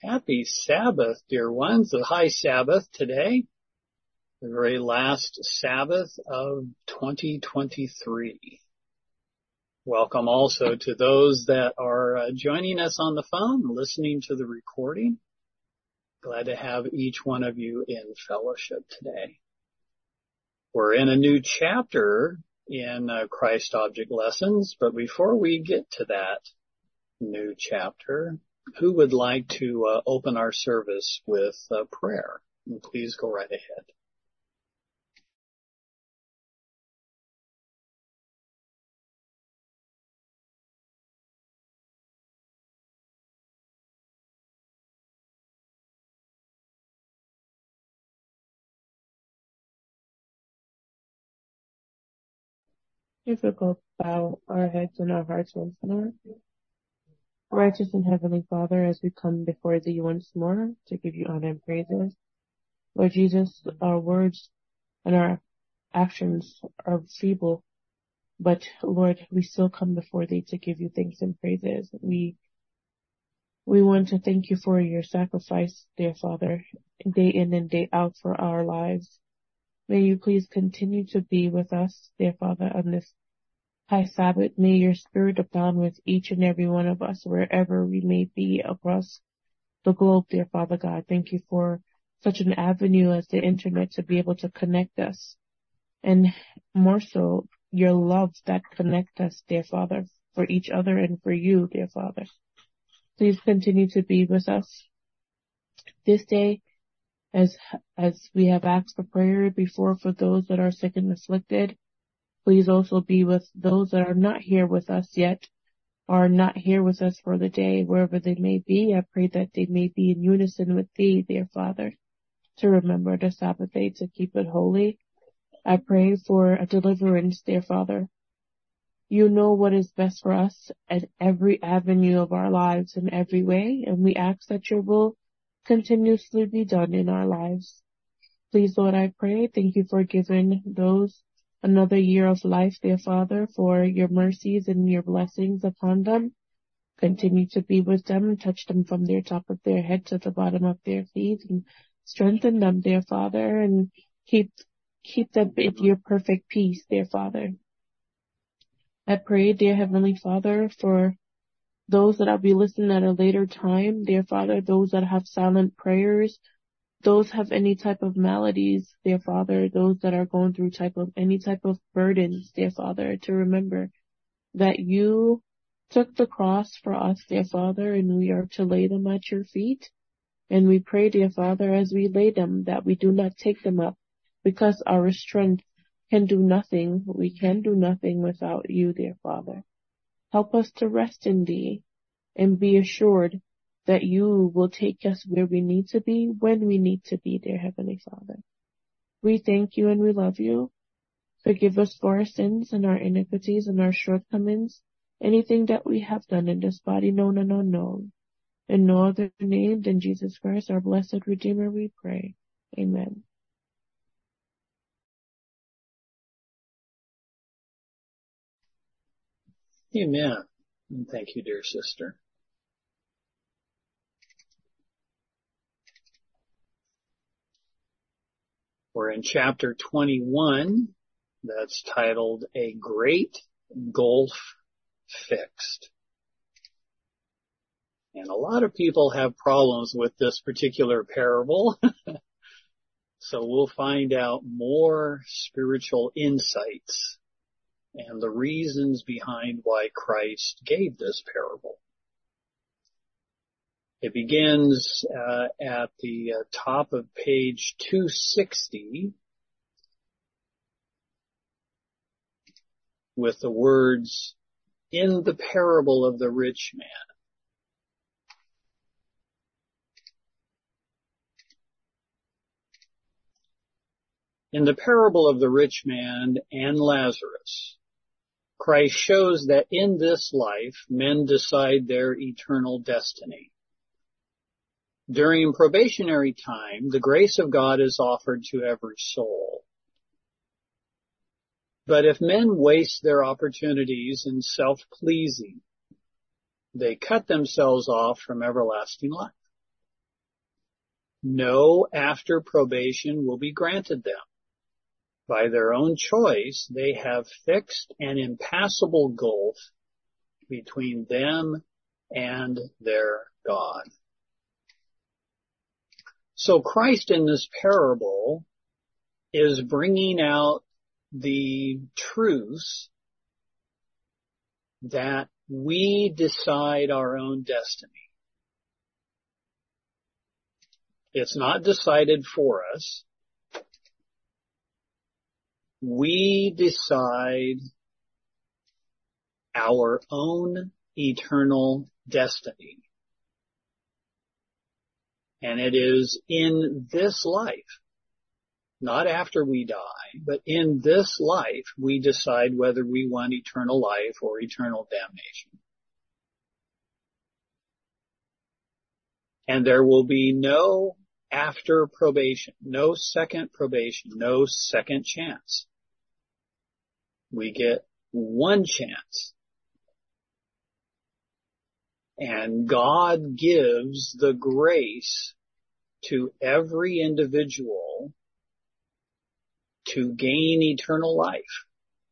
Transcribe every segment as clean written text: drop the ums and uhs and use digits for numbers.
Happy Sabbath, dear ones. The high Sabbath today, the very last Sabbath of 2023. Welcome also to those that are joining us on the phone, listening to the recording. Glad to have each one of you in fellowship today. We're in a new chapter in Christ Object Lessons, but before we get to that new chapter, who would like to open our service with prayer? And please go right ahead. If we go bow our heads and our hearts once more. Righteous and Heavenly Father, as we come before Thee once more to give You honor and praises, Lord Jesus, our words and our actions are feeble, but Lord, we still come before Thee to give You thanks and praises. We want to thank You for Your sacrifice, dear Father, day in and day out for our lives. May You please continue to be with us, dear Father, on this high Sabbath. May Your Spirit abound with each and every one of us wherever we may be across the globe, dear Father God. Thank You for such an avenue as the internet to be able to connect us, and more so, Your love that connect us, dear Father, for each other and for You, dear Father. Please continue to be with us this day, as we have asked for prayer before for those that are sick and afflicted. Please also be with those that are not here with us yet, or not here with us for the day, wherever they may be. I pray that they may be in unison with Thee, dear Father, to remember the Sabbath day, to keep it holy. I pray for a deliverance, dear Father. You know what is best for us at every avenue of our lives in every way, and we ask that Your will continuously be done in our lives. Please, Lord, I pray, thank You for giving those another year of life, dear Father, for Your mercies and Your blessings upon them. Continue to be with them and touch them from their top of their head to the bottom of their feet, and strengthen them, dear Father, and keep them in Your perfect peace, dear Father. I pray, dear Heavenly Father, for those that will be listening at a later time, dear Father, those that have silent prayers, those have any type of maladies, dear Father, those that are going through any type of burdens, dear Father, to remember that You took the cross for us, dear Father, and we are to lay them at Your feet. And we pray, dear Father, as we lay them, that we do not take them up, because our strength can do nothing. We can do nothing without You, dear Father. Help us to rest in Thee and be assured that You will take us where we need to be, when we need to be, dear Heavenly Father. We thank You and we love You. Forgive us for our sins and our iniquities and our shortcomings, anything that we have done in this body, known and unknown. In no other name than Jesus Christ, our blessed Redeemer, we pray. Amen. Amen. And thank you, dear sister. We're in chapter 21. That's titled A Great Gulf Fixed. And a lot of people have problems with this particular parable. So we'll find out more spiritual insights and the reasons behind why Christ gave this parable. It begins at the top of page 260 with the words, "In the parable of the rich man." In the parable of the rich man and Lazarus, Christ shows that in this life, men decide their eternal destiny. During probationary time, the grace of God is offered to every soul. But if men waste their opportunities in self-pleasing, they cut themselves off from everlasting life. no after probation will be granted them. By their own choice, they have fixed an impassable gulf between them and their God. So Christ in this parable is bringing out the truth that we decide our own destiny. It's not decided for us. We decide our own eternal destiny. And it is in this life, not after we die, but in this life, we decide whether we want eternal life or eternal damnation. And there will be no after probation, no second probation, no second chance. We get one chance. And God gives the grace to every individual to gain eternal life.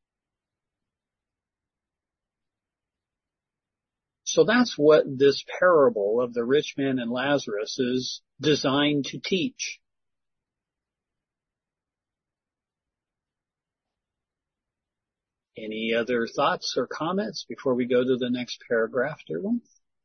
So that's what this parable of the rich man and Lazarus is designed to teach. Any other thoughts or comments before we go to the next paragraph, dear one?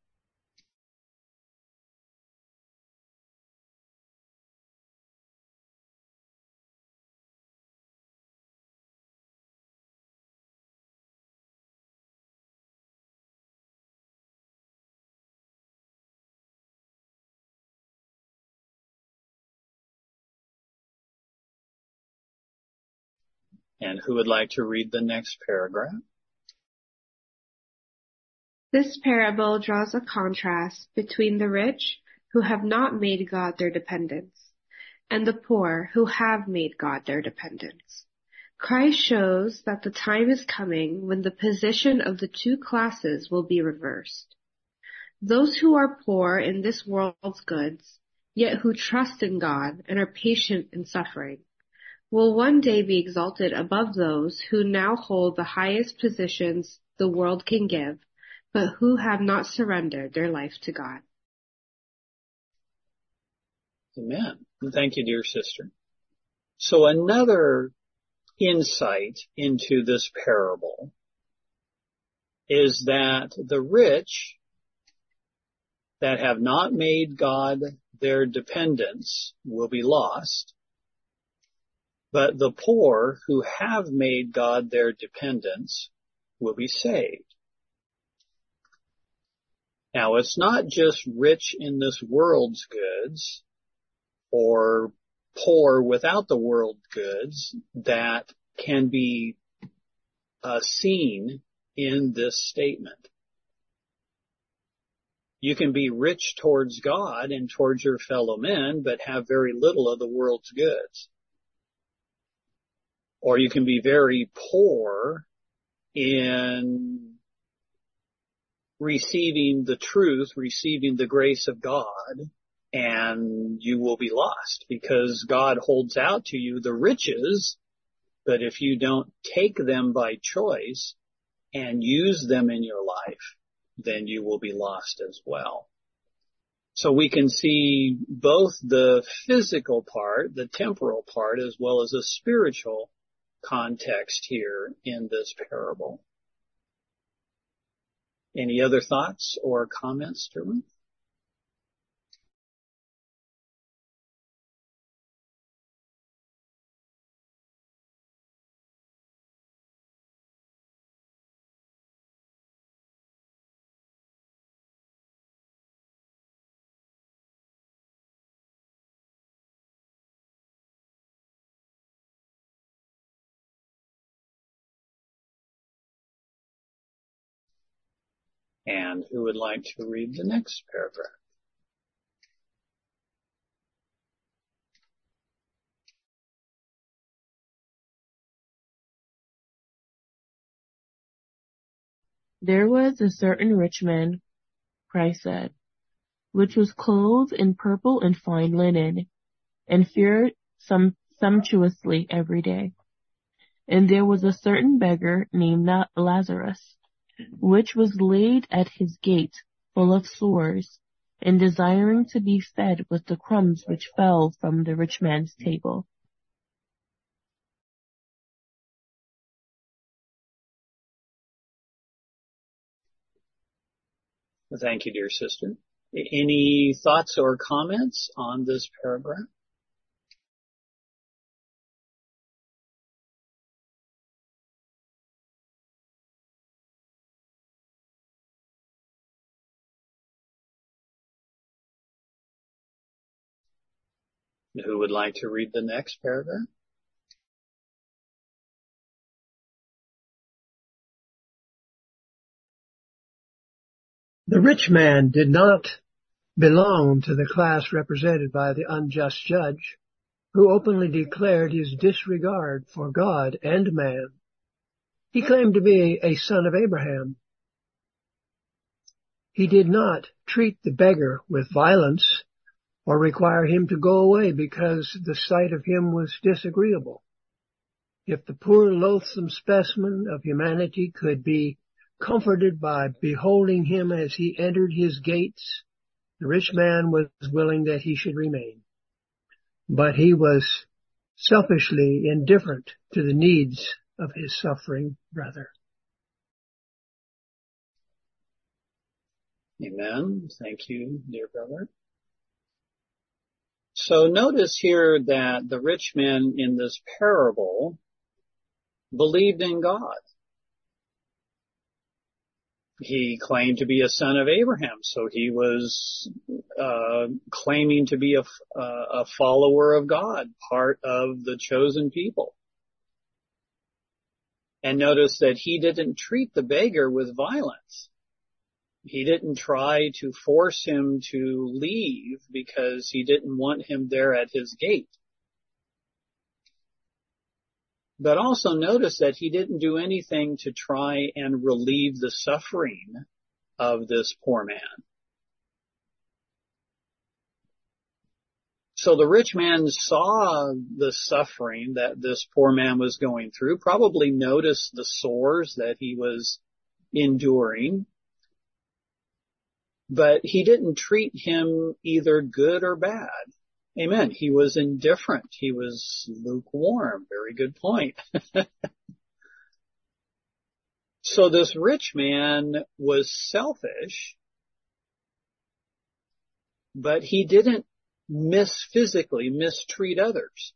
And who would like to read the next paragraph? This parable draws a contrast between the rich, who have not made God their dependence, and the poor, who have made God their dependence. Christ shows that the time is coming when the position of the two classes will be reversed. Those who are poor in this world's goods, yet who trust in God and are patient in suffering, will one day be exalted above those who now hold the highest positions the world can give, but who have not surrendered their life to God. Amen. Thank you, dear sister. So another insight into this parable is that the rich that have not made God their dependence will be lost, but the poor who have made God their dependence will be saved. Now, it's not just rich in this world's goods or poor without the world goods that can be seen in this statement. You can be rich towards God and towards your fellow men, but have very little of the world's goods. Or you can be very poor in receiving the truth, receiving the grace of God, and you will be lost because God holds out to you the riches, but if you don't take them by choice and use them in your life, then you will be lost as well. So we can see both the physical part, the temporal part, as well as a spiritual context here in this parable. Any other thoughts or comments, Derwin? And who would like to read the next paragraph? There was a certain rich man, Christ said, which was clothed in purple and fine linen, and fared sumptuously every day. And there was a certain beggar named Lazarus, which was laid at his gate, full of sores, and desiring to be fed with the crumbs which fell from the rich man's table. Thank you, dear sister. Any thoughts or comments on this paragraph? Who would like to read the next paragraph? The rich man did not belong to the class represented by the unjust judge, who openly declared his disregard for God and man. He claimed to be a son of Abraham. He did not treat the beggar with violence or require him to go away because the sight of him was disagreeable. If the poor loathsome specimen of humanity could be comforted by beholding him as he entered his gates, the rich man was willing that he should remain. But he was selfishly indifferent to the needs of his suffering brother. Amen. Thank you, dear brother. So notice here that the rich man in this parable believed in God. He claimed to be a son of Abraham, so he was claiming to be a follower of God, part of the chosen people. And notice that he didn't treat the beggar with violence. He didn't try to force him to leave because he didn't want him there at his gate. But also notice that he didn't do anything to try and relieve the suffering of this poor man. So the rich man saw the suffering that this poor man was going through, probably noticed the sores that he was enduring, but he didn't treat him either good or bad. Amen. He was indifferent. He was lukewarm. Very good point. So this rich man was selfish, but he didn't physically mistreat others.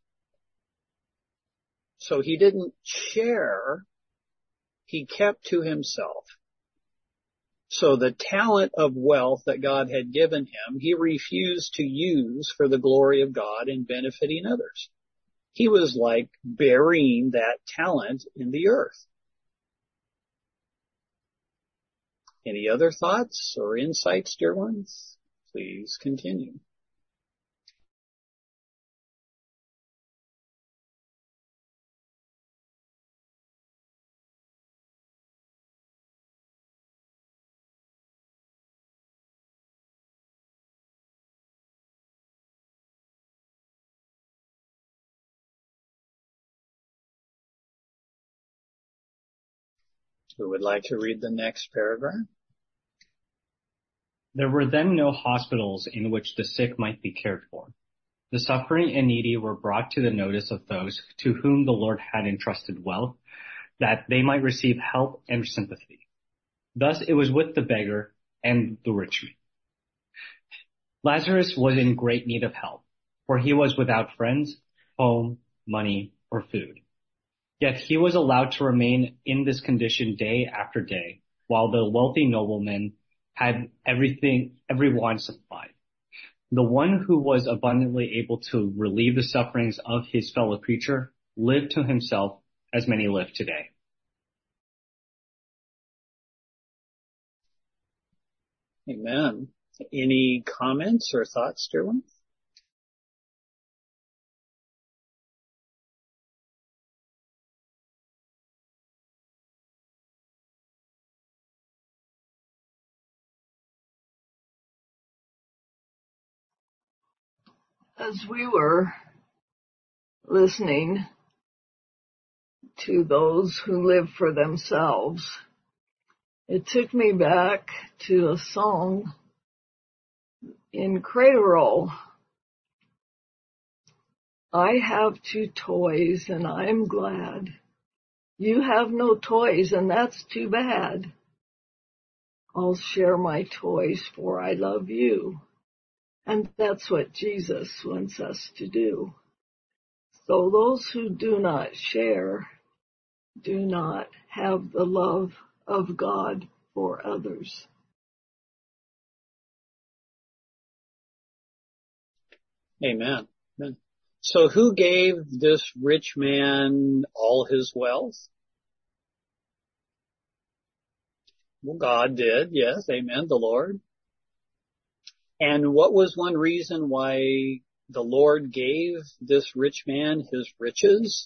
So he didn't share. He kept to himself. So the talent of wealth that God had given him, he refused to use for the glory of God and benefiting others. He was like burying that talent in the earth. Any other thoughts or insights, dear ones? Please continue. Who would like to read the next paragraph? There were then no hospitals in which the sick might be cared for. The suffering and needy were brought to the notice of those to whom the Lord had entrusted wealth, that they might receive help and sympathy. Thus it was with the beggar and the rich man. Lazarus was in great need of help, for he was without friends, home, money, or food. Yet he was allowed to remain in this condition day after day, while the wealthy nobleman had every want supplied. The one who was abundantly able to relieve the sufferings of his fellow creature lived to himself as many live today. Amen. Any comments or thoughts, dear ones? As we were listening to those who live for themselves, it took me back to a song in Cradle Roll. I have 2 toys and I'm glad. You have no toys and that's too bad. I'll share my toys for I love you. And that's what Jesus wants us to do. So those who do not share do not have the love of God for others. Amen. Amen. So who gave this rich man all his wealth? Well, God did. Yes. Amen. The Lord. And what was one reason why the Lord gave this rich man his riches?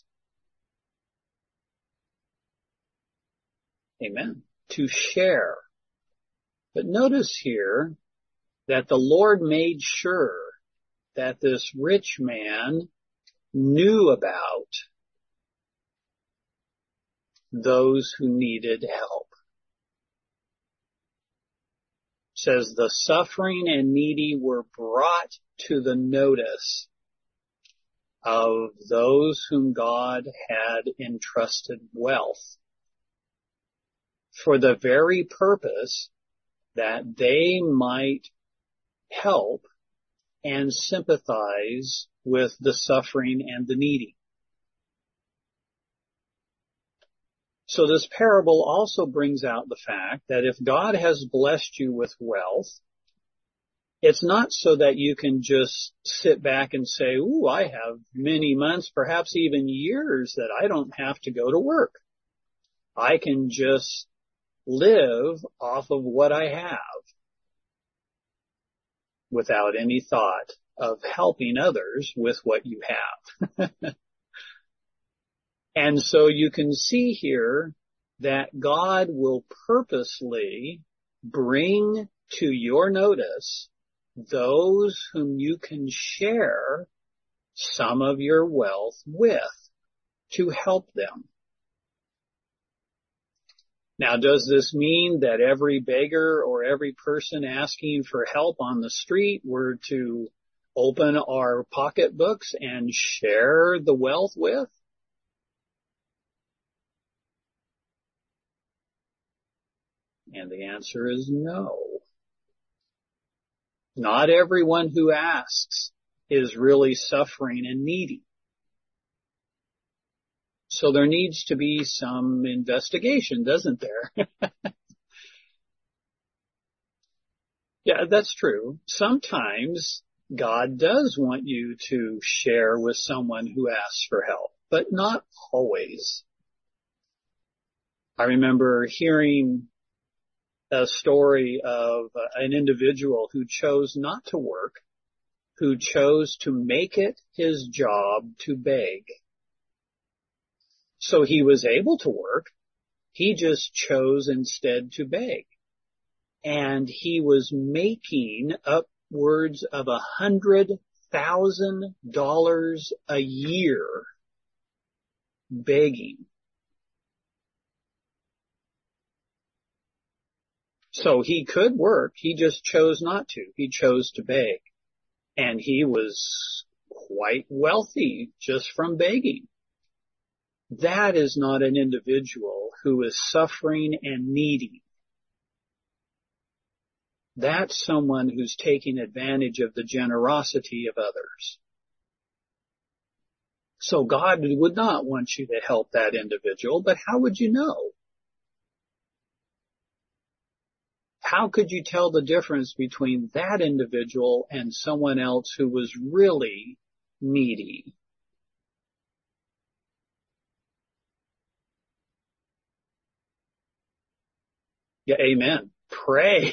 Amen. To share. But notice here that the Lord made sure that this rich man knew about those who needed help. It says the suffering and needy were brought to the notice of those whom God had entrusted wealth for the very purpose that they might help and sympathize with the suffering and the needy. So this parable also brings out the fact that if God has blessed you with wealth, it's not so that you can just sit back and say, ooh, I have many months, perhaps even years that I don't have to go to work. I can just live off of what I have without any thought of helping others with what you have. And so you can see here that God will purposely bring to your notice those whom you can share some of your wealth with to help them. Now, does this mean that every beggar or every person asking for help on the street were to open our pocketbooks and share the wealth with? And the answer is no. Not everyone who asks is really suffering and needy. So there needs to be some investigation, doesn't there? Yeah, that's true. Sometimes God does want you to share with someone who asks for help, but not always. I remember hearing a story of an individual who chose not to work, who chose to make it his job to beg. So he was able to work. He just chose instead to beg. And he was making upwards of $100,000 a year begging. So he could work. He just chose not to. He chose to beg. And he was quite wealthy just from begging. That is not an individual who is suffering and needy. That's someone who's taking advantage of the generosity of others. So God would not want you to help that individual, but how would you know? How could you tell the difference between that individual and someone else who was really needy? Yeah, amen. Pray.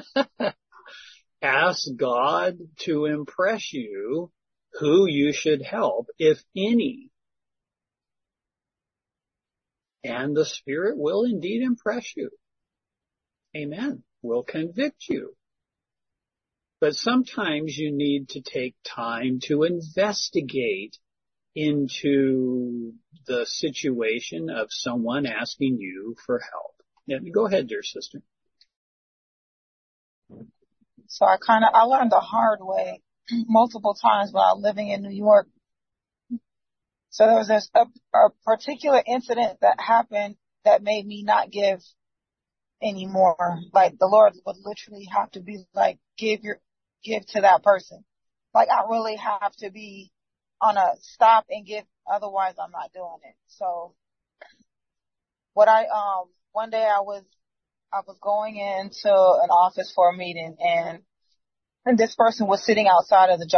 Ask God to impress you who you should help, if any. And the Spirit will indeed impress you. Amen. Will convict you. But sometimes you need to take time to investigate into the situation of someone asking you for help. Yeah, go ahead, dear sister. So I learned the hard way multiple times while living in New York. So there was a particular incident that happened that made me not give anymore. Like the Lord would literally have to be like, give to that person. Like I really have to be on a stop and give, otherwise I'm not doing it. So one day I was going into an office for a meeting and this person was sitting outside of the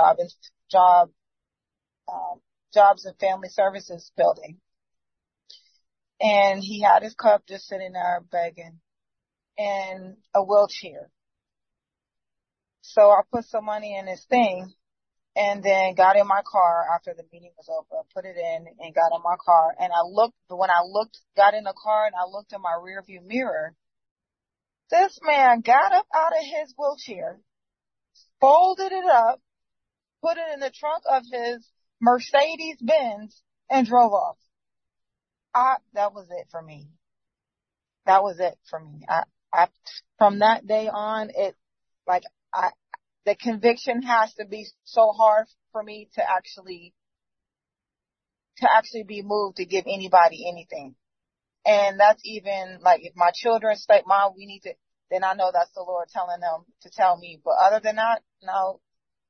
Jobs and Family Services building. And he had his cup just sitting there begging in a wheelchair. So I put some money in his thing and then got in my car after the meeting was over, put it in and got in my car. And got in the car and I looked in my rearview mirror, this man got up out of his wheelchair, folded it up, put it in the trunk of his Mercedes Benz and drove off. That was it for me. That was it for me. From that day on, the conviction has to be so hard for me to actually be moved to give anybody anything. And that's even like if my children say, Mom, we need to, then I know that's the Lord telling them to tell me. But other than that, no.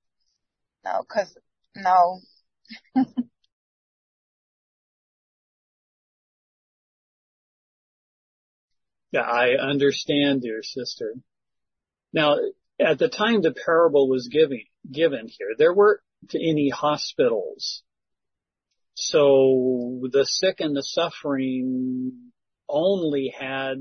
Yeah, I understand, dear sister. Now, at the time the parable was given here, there weren't any hospitals. So the sick and the suffering only had,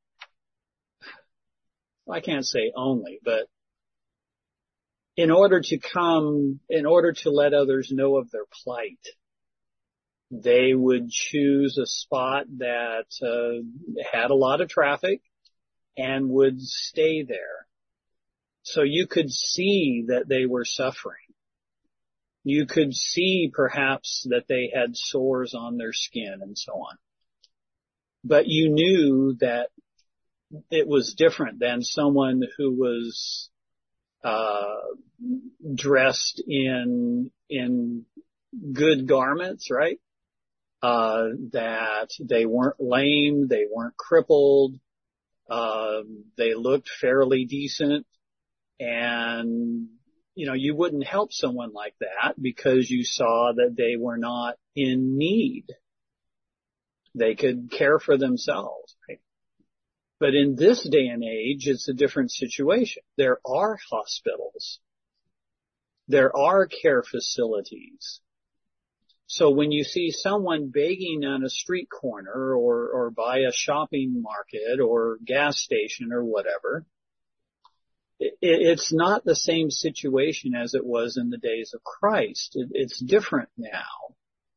I can't say only, but in order to let others know of their plight, they would choose a spot that had a lot of traffic and would stay there. So you could see that they were suffering. You could see perhaps that they had sores on their skin and so on. But you knew that it was different than someone who was dressed in good garments, right? That they weren't lame, they weren't crippled, they looked fairly decent, and you wouldn't help someone like that because you saw that they were not in need. They could care for themselves, right? But in this day and age, it's a different situation. There are hospitals. There are care facilities. So when you see someone begging on a street corner or by a shopping market or gas station or whatever, it's not the same situation as it was in the days of Christ. It's different now.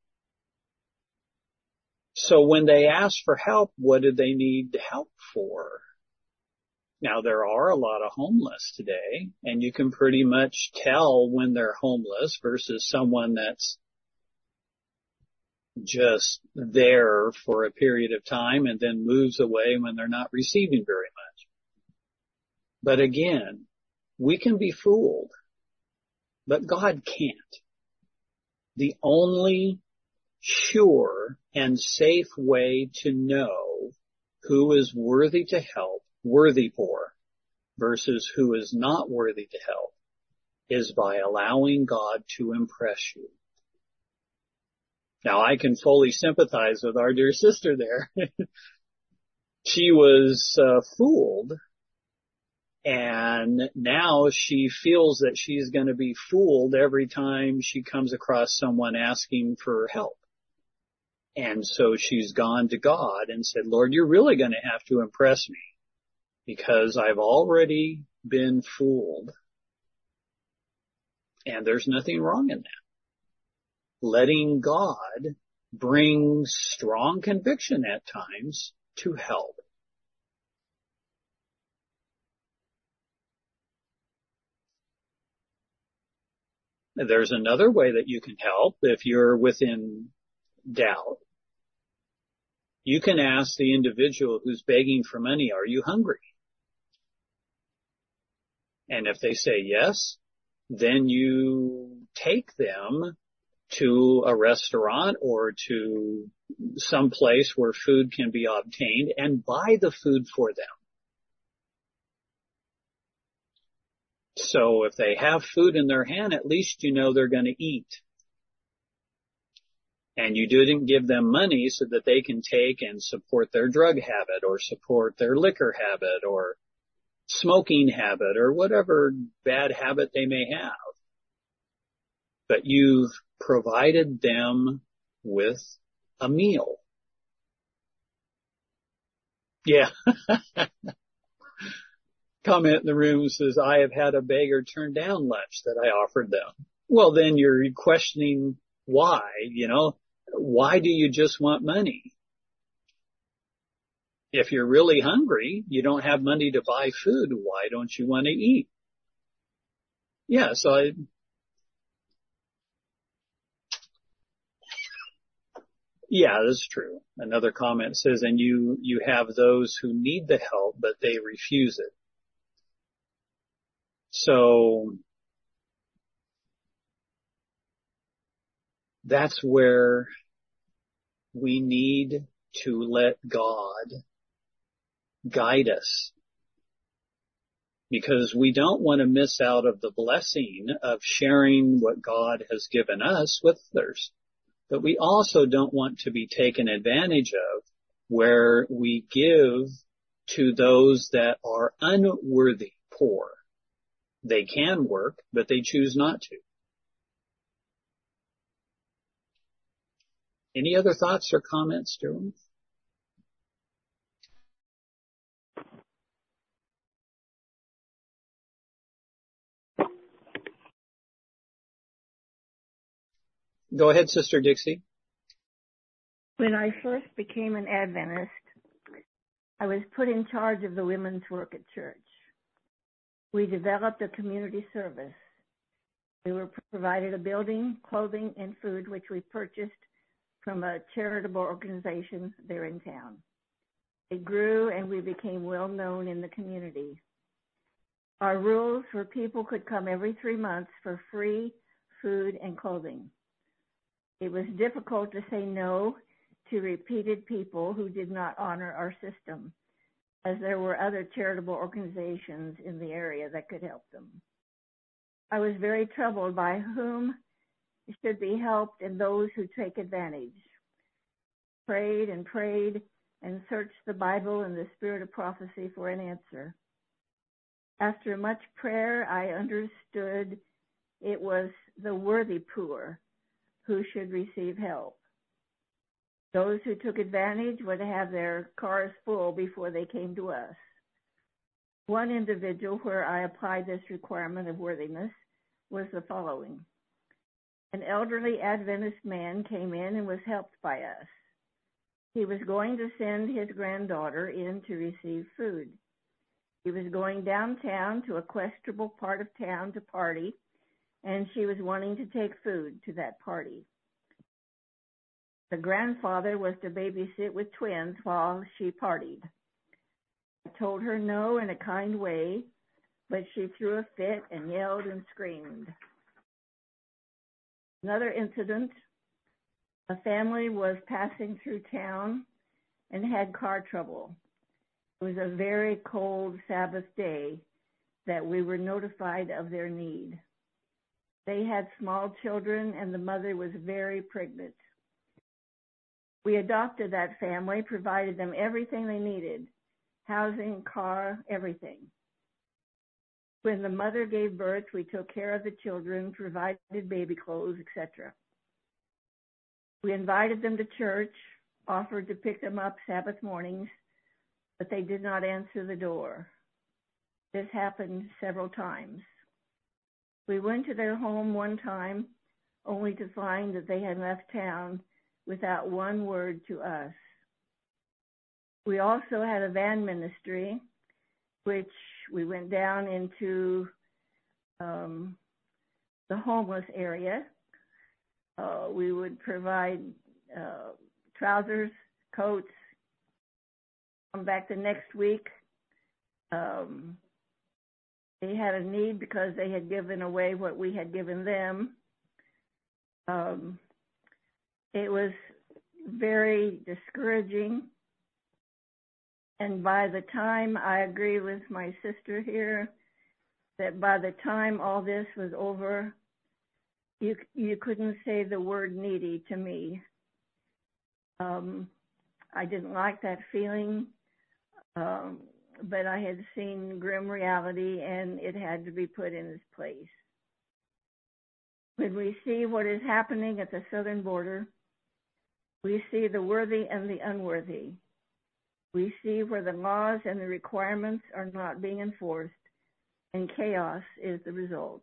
So when they ask for help, what do they need help for? Now, there are a lot of homeless today, and you can pretty much tell when they're homeless versus someone that's just there for a period of time and then moves away when they're not receiving very much. But again, we can be fooled, but God can't. The only sure and safe way to know who is worthy to help, worthy for, versus who is not worthy to help is by allowing God to impress you. Now, I can fully sympathize with our dear sister there. She was fooled, and now she feels that she's going to be fooled every time she comes across someone asking for help. And so she's gone to God and said, Lord, you're really going to have to impress me because I've already been fooled. And there's nothing wrong in that. Letting God bring strong conviction at times to help. There's another way that you can help if you're within doubt. You can ask the individual who's begging for money, are you hungry? And if they say yes, then you take them to a restaurant or to some place where food can be obtained and buy the food for them. So if they have food in their hand, at least you know they're going to eat. And you didn't give them money so that they can take and support their drug habit or support their liquor habit or smoking habit or whatever bad habit they may have. But you've provided them with a meal. Yeah. Comment in the room says, I have had a beggar turn down lunch that I offered them. Well, then you're questioning why, why do you just want money? If you're really hungry, you don't have money to buy food, why don't you want to eat? Yeah, yeah, that's true. Another comment says, and you have those who need the help, but they refuse it. So that's where we need to let God guide us, because we don't want to miss out of the blessing of sharing what God has given us with others. But we also don't want to be taken advantage of where we give to those that are unworthy, poor. They can work, but they choose not to. Any other thoughts or comments, Jerome? Go ahead, Sister Dixie. When I first became an Adventist, I was put in charge of the women's work at church. We developed a community service. We were provided a building, clothing, and food, which we purchased from a charitable organization there in town. It grew, and we became well known in the community. Our rules were people could come every 3 months for free food and clothing. It was difficult to say no to repeated people who did not honor our system, as there were other charitable organizations in the area that could help them. I was very troubled by whom should be helped and those who take advantage. Prayed and searched the Bible and the spirit of prophecy for an answer. After much prayer, I understood it was the worthy poor who should receive help. Those who took advantage would have their cars full before they came to us. One individual where I applied this requirement of worthiness was the following. An elderly Adventist man came in and was helped by us. He was going to send his granddaughter in to receive food. He was going downtown to a questionable part of town to party, and she was wanting to take food to that party. The grandfather was to babysit with twins while she partied. I told her no in a kind way, but she threw a fit and yelled and screamed. Another incident, a family was passing through town and had car trouble. It was a very cold Sabbath day that we were notified of their need. They had small children and the mother was very pregnant. We adopted that family, provided them everything they needed, housing, car, everything. When the mother gave birth, we took care of the children, provided baby clothes, etc. We invited them to church, offered to pick them up Sabbath mornings, but they did not answer the door. This happened several times. We went to their home one time, only to find that they had left town without one word to us. We also had a van ministry, which we went down into the homeless area. We would provide trousers, coats. Come back the next week. They had a need because they had given away what we had given them. It was very discouraging. And by the time, I agree with my sister here, that by the time all this was over, you couldn't say the word needy to me. I didn't like that feeling, but I had seen grim reality and it had to be put in its place. When we see what is happening at the southern border, we see the worthy and the unworthy. We see where the laws and the requirements are not being enforced, and chaos is the result.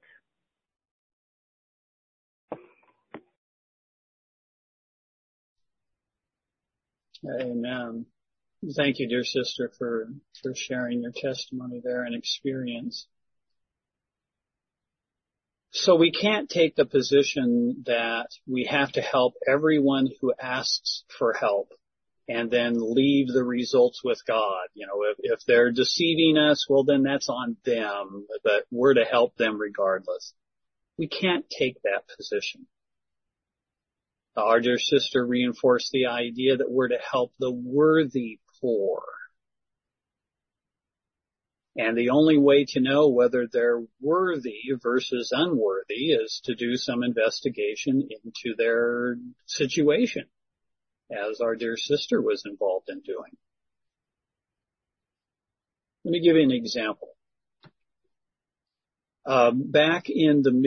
Amen. Thank you, dear sister, for sharing your testimony there and experience. So we can't take the position that we have to help everyone who asks for help and then leave the results with God. You know, if they're deceiving us, well, then that's on them, but we're to help them regardless. We can't take that position. Our dear sister reinforced the idea that we're to help the worthy poor. And the only way to know whether they're worthy versus unworthy is to do some investigation into their situation, as our dear sister was involved in doing. Let me give you an example. Back in the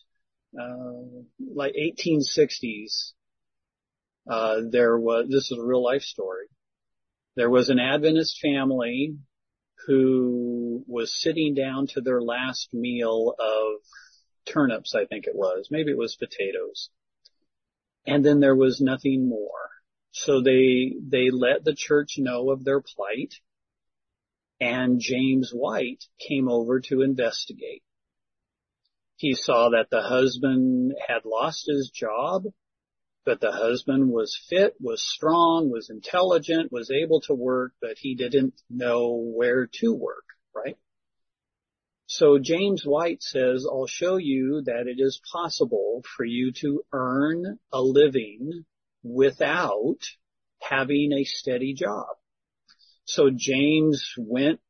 like 1860s, this is a real life story. There was an Adventist family who was sitting down to their last meal of turnips, I think it was. Maybe it was potatoes. And then there was nothing more. So they let the church know of their plight, and James White came over to investigate. He saw that the husband had lost his job, but the husband was fit, was strong, was intelligent, was able to work, but he didn't know where to work, right? So James White says, I'll show you that it is possible for you to earn a living without having a steady job. So James went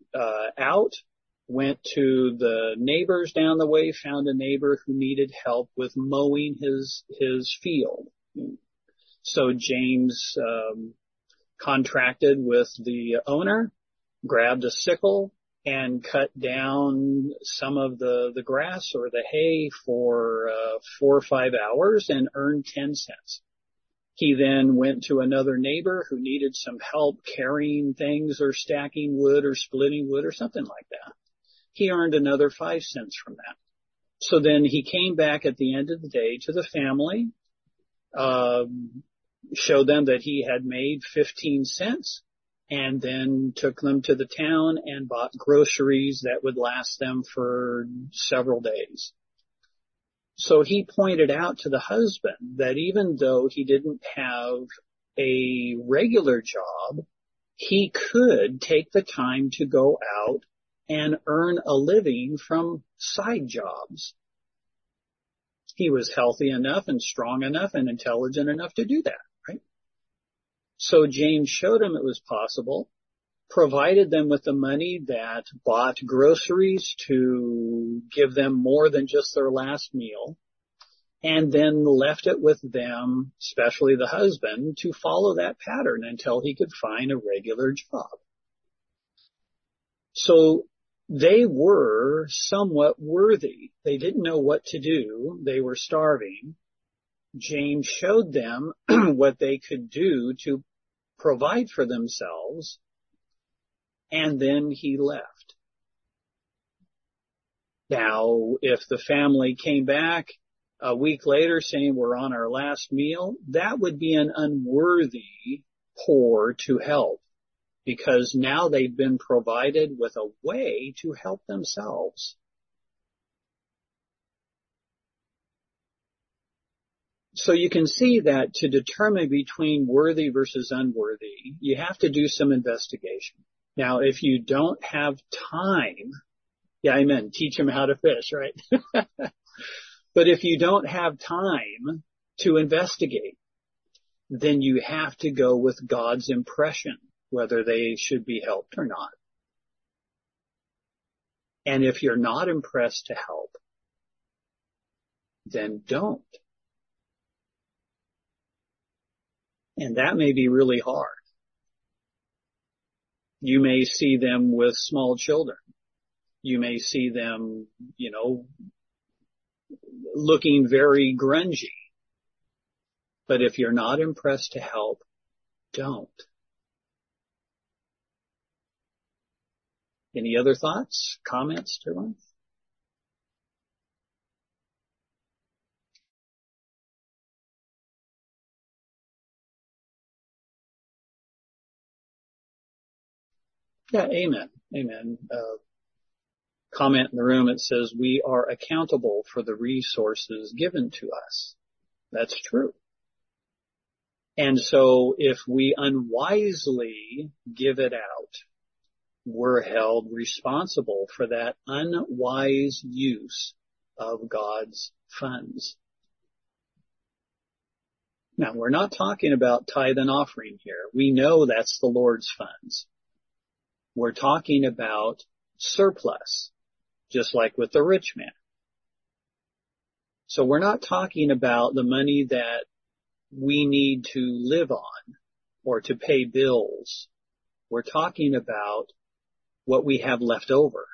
went to the neighbors down the way, found a neighbor who needed help with mowing his field. So James contracted with the owner, grabbed a sickle, and cut down some of the grass or the hay for 4 or 5 hours and earned 10 cents. He then went to another neighbor who needed some help carrying things or stacking wood or splitting wood or something like that. He earned another 5 cents from that. So then he came back at the end of the day to the family, showed them that he had made 15 cents, and then took them to the town and bought groceries that would last them for several days. So he pointed out to the husband that even though he didn't have a regular job, he could take the time to go out and earn a living from side jobs. He was healthy enough and strong enough and intelligent enough to do that, right? So James showed him it was possible, provided them with the money that bought groceries to give them more than just their last meal, and then left it with them, especially the husband, to follow that pattern until he could find a regular job. So they were somewhat worthy. They didn't know what to do. They were starving. James showed them what they could do to provide for themselves, and then he left. Now, if the family came back a week later saying we're on our last meal, that would be an unworthy poor to help, because now they've been provided with a way to help themselves. So you can see that to determine between worthy versus unworthy, you have to do some investigation. Now, if you don't have time, yeah, amen, teach them how to fish, right? But if you don't have time to investigate, then you have to go with God's impression, whether they should be helped or not. And if you're not impressed to help, then don't. And that may be really hard. You may see them with small children. You may see them, looking very grungy. But if you're not impressed to help, don't. Any other thoughts, comments, everyone? Yeah, amen. Amen. Comment in the room, it says, we are accountable for the resources given to us. That's true. And so if we unwisely give it out, we're held responsible for that unwise use of God's funds. Now, we're not talking about tithe and offering here. We know that's the Lord's funds. We're talking about surplus, just like with the rich man. So we're not talking about the money that we need to live on or to pay bills. We're talking about what we have left over.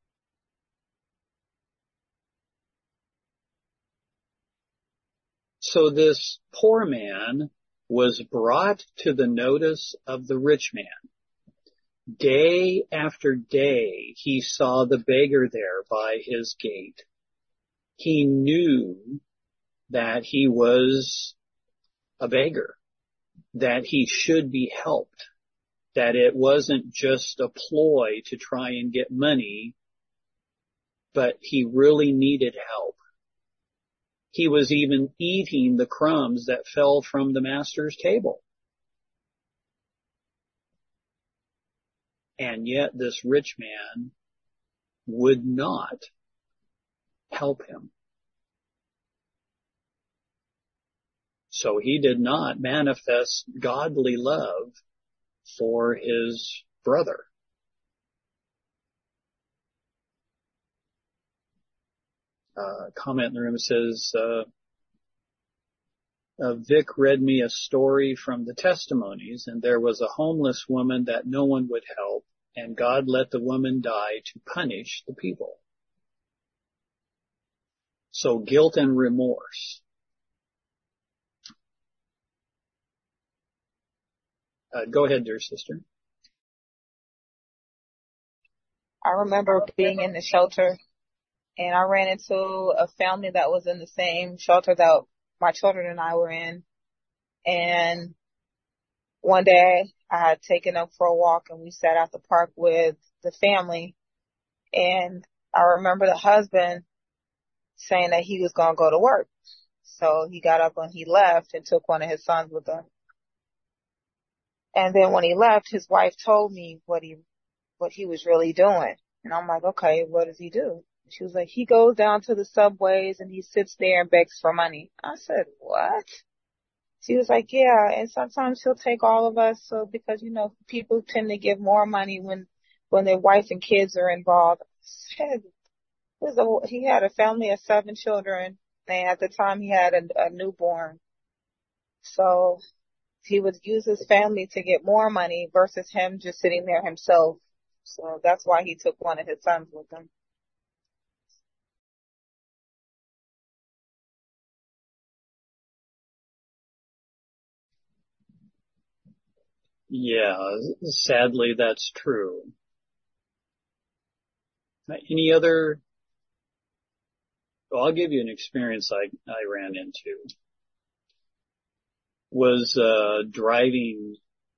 So this poor man was brought to the notice of the rich man. Day after day, he saw the beggar there by his gate. He knew that he was a beggar, that he should be helped, that it wasn't just a ploy to try and get money, but he really needed help. He was even eating the crumbs that fell from the master's table. And yet this rich man would not help him. So he did not manifest godly love for his brother. Comment in the room says, Vic read me a story from the testimonies, and there was a homeless woman that no one would help, and God let the woman die to punish the people. So guilt and remorse. Go ahead, dear sister. I remember being in the shelter, and I ran into a family that was in the same shelter that my children and I were in. And one day I had taken them for a walk, and we sat at the park with the family. And I remember the husband saying that he was going to go to work. So he got up and he left and took one of his sons with him. And then when he left, his wife told me what he was really doing. And I'm like, okay, what does he do? She was like, he goes down to the subways and he sits there and begs for money. I said, what? She was like, yeah, and sometimes he'll take all of us. So because, people tend to give more money when their wife and kids are involved. I said, he had a family of 7 children, and at the time he had a newborn. So he would use his family to get more money versus him just sitting there himself. So that's why he took one of his sons with him. Yeah, sadly that's true. Any other? Well, I'll give you an experience I ran into. Was driving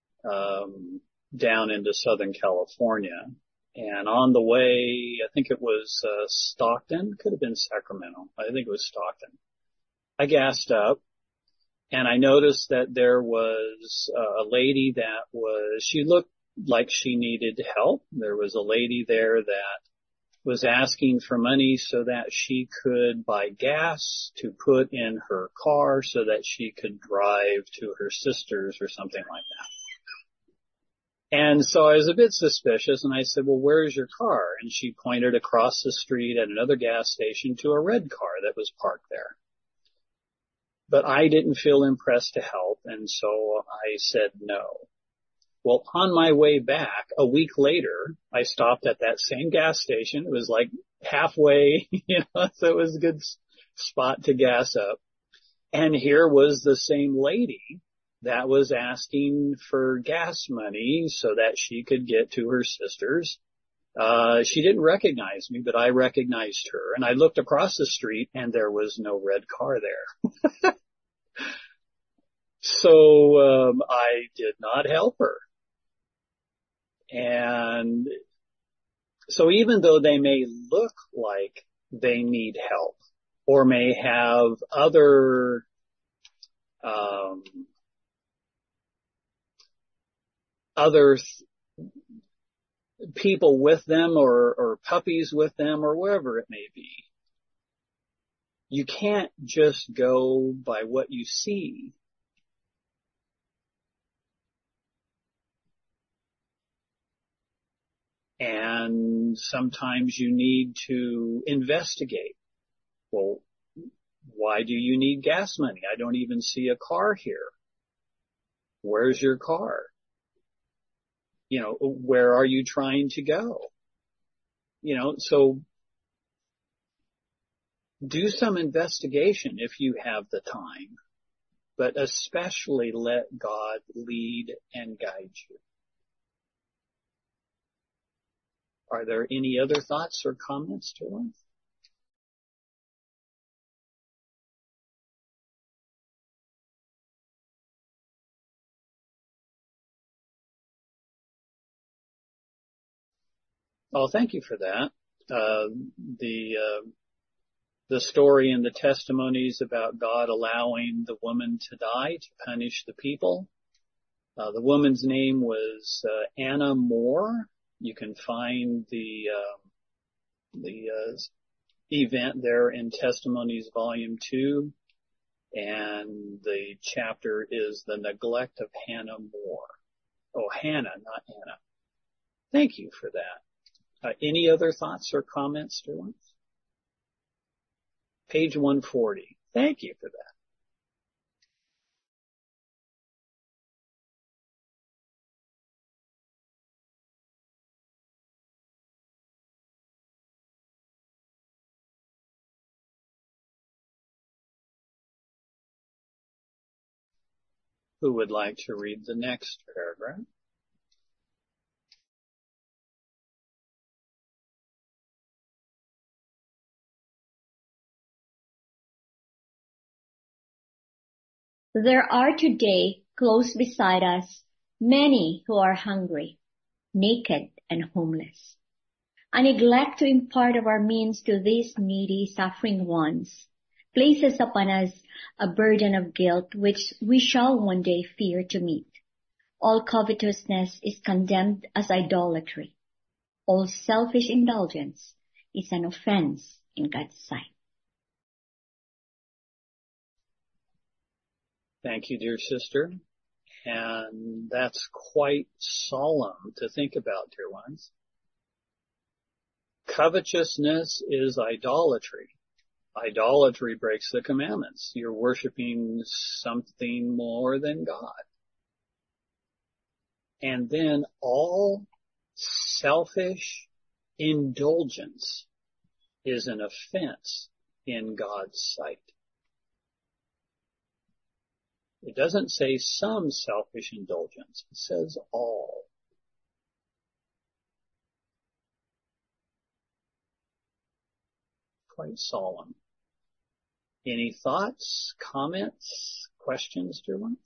down into Southern California, and on the way, I think it was Stockton, could have been Sacramento. I think it was Stockton. I gassed up, And I noticed that there was a lady she looked like she needed help. There was a lady there that was asking for money so that she could buy gas to put in her car so that she could drive to her sister's or something like that. And so I was a bit suspicious, and I said, well, where's your car? And she pointed across the street at another gas station to a red car that was parked there. But I didn't feel impressed to help, and so I said no. Well, on my way back, a week later, I stopped at that same gas station. It was like halfway, so it was a good spot to gas up. And here was the same lady that was asking for gas money so that she could get to her sister's. She didn't recognize me, but I recognized her. And I looked across the street and there was no red car there. So I did not help her. And so even though they may look like they need help or may have other people with them or puppies with them or wherever it may be, you can't just go by what you see. And sometimes you need to investigate. Well, why do you need gas money? I don't even see a car here. Where's your car? Where are you trying to go? So do some investigation if you have the time, but especially let God lead and guide you. Are there any other thoughts or comments to us? Oh, thank you for that. The story and the testimonies about God allowing the woman to die to punish the people. The woman's name was Anna Moore. You can find the event there in Testimonies Volume 2, and the chapter is The Neglect of Hannah Moore. Oh, Hannah, not Anna. Thank you for that. Any other thoughts or comments, Sterling? Page 140. Thank you for that. Who would like to read the next paragraph? There are today, close beside us, many who are hungry, naked, and homeless. A neglect to impart of our means to these needy, suffering ones places upon us a burden of guilt which we shall one day fear to meet. All covetousness is condemned as idolatry. All selfish indulgence is an offense in God's sight. Thank you, dear sister. And that's quite solemn to think about, dear ones. Covetousness is idolatry. Idolatry breaks the commandments. You're worshiping something more than God. And then all selfish indulgence is an offense in God's sight. It doesn't say some selfish indulgence. It says all. Quite solemn. Any thoughts, comments, questions, dear ones?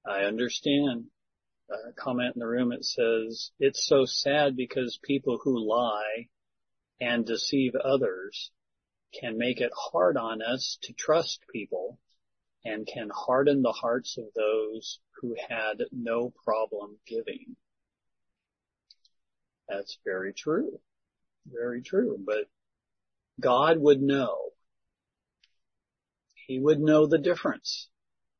I understand. Comment in the room, it says, it's so sad because people who lie and deceive others can make it hard on us to trust people and can harden the hearts of those who had no problem giving. That's very true. Very true. But God would know. He would know the difference.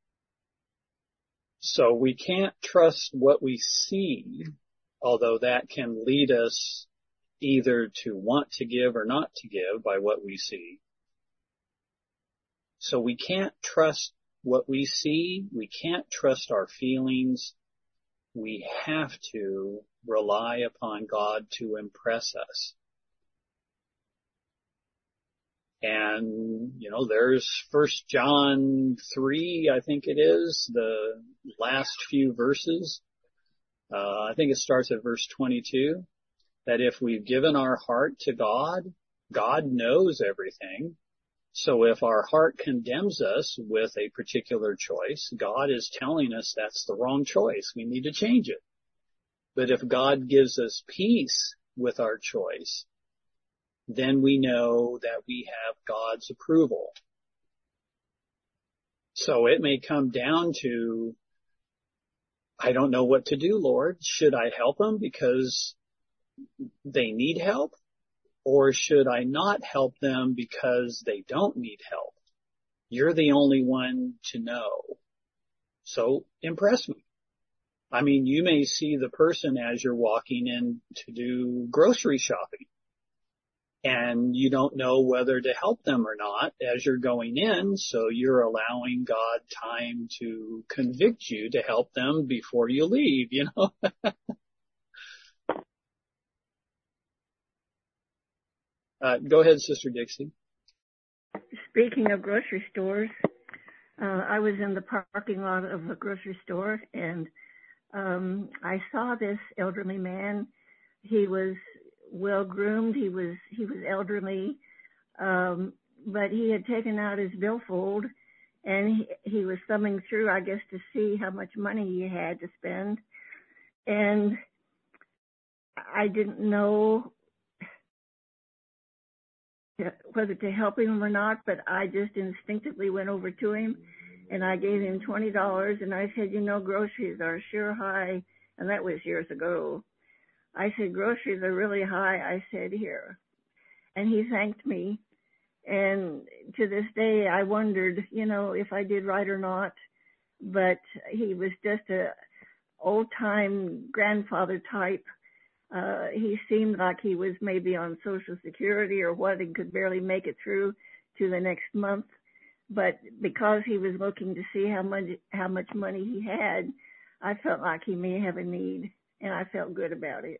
So we can't trust what we see, although that can lead us either to want to give or not to give by what we see. So we can't trust what we see. We can't trust our feelings. We have to rely upon God to impress us. And, there's 1 John 3, I think it is, the last few verses. I think it starts at verse 22, that if we've given our heart to God, God knows everything. So if our heart condemns us with a particular choice, God is telling us that's the wrong choice. We need to change it. But if God gives us peace with our choice, then we know that we have God's approval. So it may come down to, I don't know what to do, Lord. Should I help them because they need help? Or should I not help them because they don't need help? You're the only one to know. So impress me. I mean, you may see the person as you're walking in to do grocery shopping. And you don't know whether to help them or not as you're going in, so you're allowing God time to convict you to help them before you leave, Go ahead, Sister Dixie. Speaking of grocery stores, I was in the parking lot of a grocery store, and I saw this elderly man. He was well groomed. He was elderly, but he had taken out his billfold, and he was thumbing through, I guess, to see how much money he had to spend. And I didn't know whether to help him or not, but I just instinctively went over to him, and I gave him $20, and I said, groceries are sure high, and that was years ago. I said, groceries are really high. I said, here. And he thanked me. And to this day, I wondered, if I did right or not. But he was just a old-time grandfather type. He seemed like he was maybe on Social Security or what, and could barely make it through to the next month. But because he was looking to see how much money he had, I felt like he may have a need, and I felt good about it.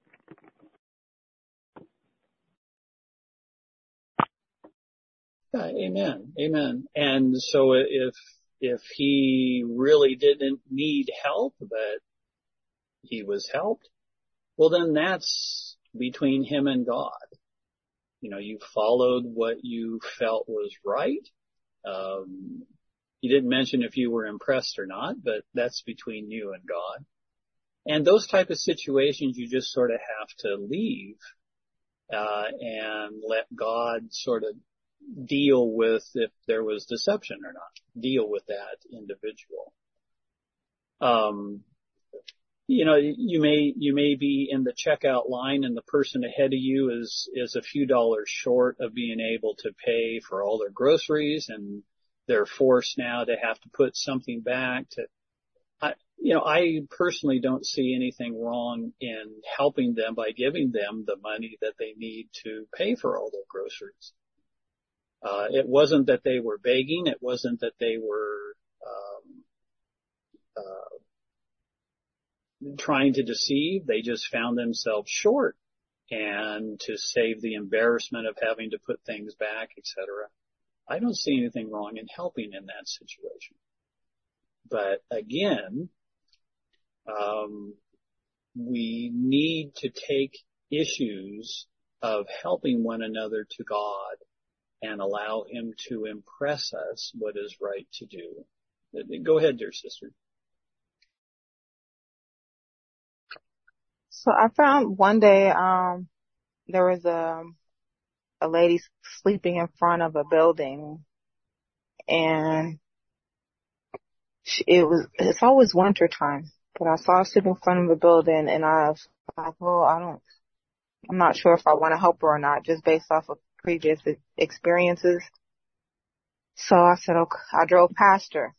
Amen. Amen. And so if he really didn't need help, but he was helped, well, then that's between him and God. You followed what you felt was right. You didn't mention if you were impressed or not, but that's between you and God. And those type of situations, you just sort of have to leave, and let God sort of deal with if there was deception or not, deal with that individual. You may be in the checkout line and the person ahead of you is a few dollars short of being able to pay for all their groceries, and they're forced now to have to put something back I personally don't see anything wrong in helping them by giving them the money that they need to pay for all their groceries. It wasn't that they were begging. It wasn't that they were trying to deceive. They just found themselves short, and to save the embarrassment of having to put things back, etc. I don't see anything wrong in helping in that situation. But again, we need to take issues of helping one another to God and allow Him to impress us what is right to do. Go ahead, dear sister. So I found one day, there was a lady sleeping in front of a building, and it's always winter time, but I saw her sleeping in front of a building, and I was like, well, I'm not sure if I want to help her or not, just based off of previous experiences. So I said, okay, I drove past her,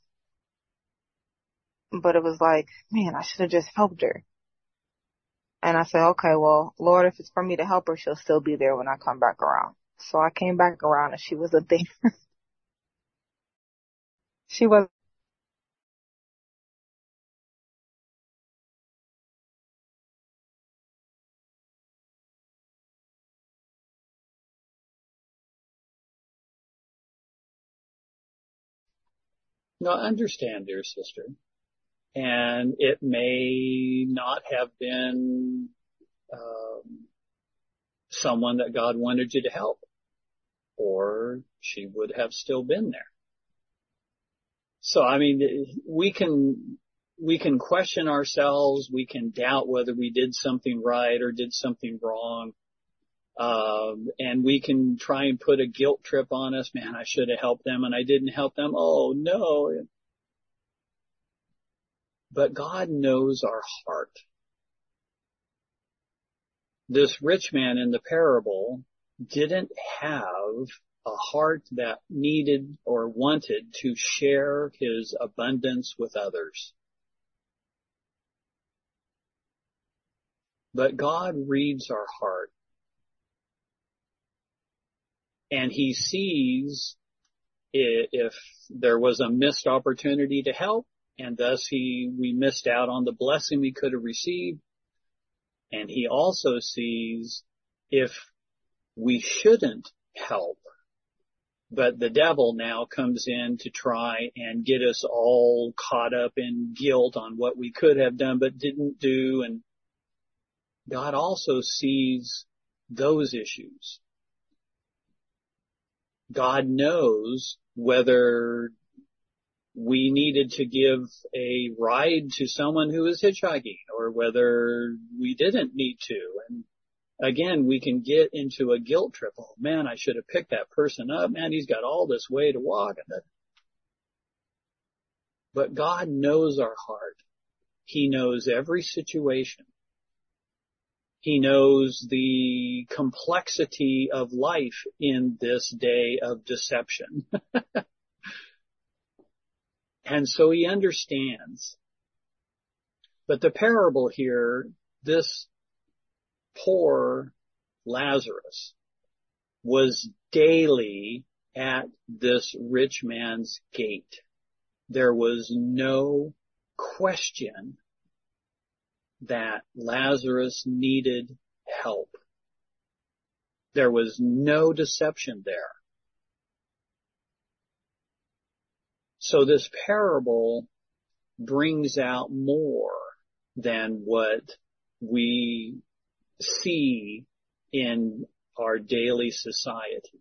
but it was like, man, I should have just helped her. And I said, okay, well, Lord, if it's for me to help her, she'll still be there when I come back around. So I came back around and she wasn't there. She was. No, I understand, dear sister. And it may not have been someone that God wanted you to help, or she would have still been there. So, I mean, we can question ourselves. We can doubt whether we did something right or did something wrong. And we can try and put a guilt trip on us. Man, I should have helped them and I didn't help them. Oh no. But God knows our heart. This rich man in the parable didn't have a heart that needed or wanted to share his abundance with others. But God reads our heart, and he sees if there was a missed opportunity to help, and thus we missed out on the blessing we could have received. And he also sees if we shouldn't help, but the devil now comes in to try and get us all caught up in guilt on what we could have done but didn't do. And God also sees those issues. God knows whether we needed to give a ride to someone who is hitchhiking or whether we didn't need to. And again, we can get into a guilt trip. Oh man, I should have picked that person up. Man, he's got all this way to walk. But God knows our heart. He knows every situation. He knows the complexity of life in this day of deception. And so he understands. But the parable here, this poor Lazarus was daily at this rich man's gate. There was no question that Lazarus needed help. There was no deception there. So this parable brings out more than what we see in our daily society.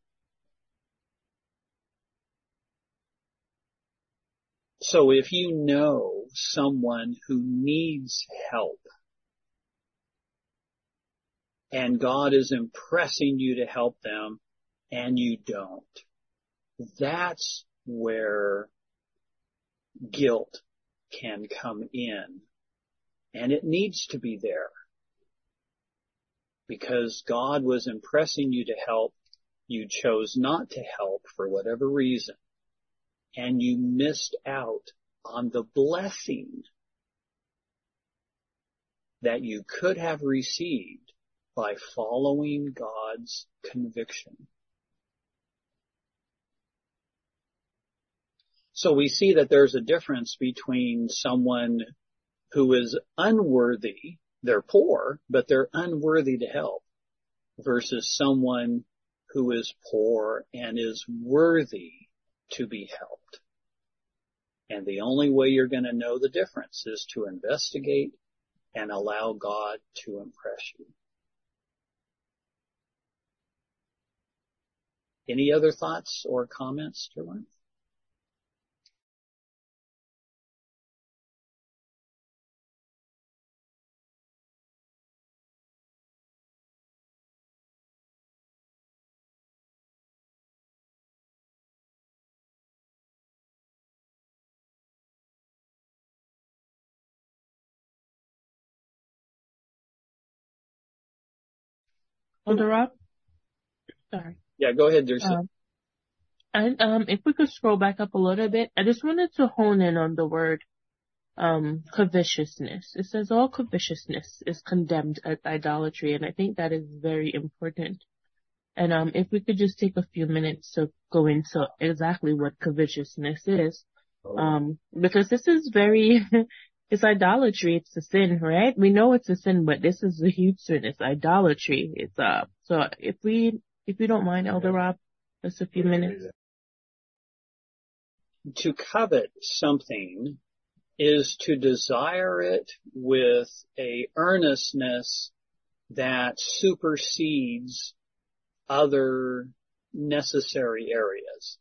So if you know someone who needs help and God is impressing you to help them and you don't, that's where guilt can come in, and it needs to be there because God was impressing you to help. You chose not to help for whatever reason, and you missed out on the blessing that you could have received by following God's conviction. So we see that there's a difference between someone who is unworthy, they're poor, but they're unworthy to help, versus someone who is poor and is worthy to be helped. And the only way you're going to know the difference is to investigate and allow God to impress you. Any other thoughts or comments, Jerlyn? Elder Rob? Sorry. Yeah, go ahead, Dirce. And if we could scroll back up a little bit, I just wanted to hone in on the word covetousness. It says all covetousness is condemned as idolatry, and I think that is very important. And if we could just take a few minutes to go into exactly what covetousness is, because this is very, it's idolatry, it's a sin, right? We know it's a sin, but this is a huge sin. It's idolatry. It's so if you don't mind, Elder Rob, just a few minutes. To covet something is to desire it with a earnestness that supersedes other necessary areas.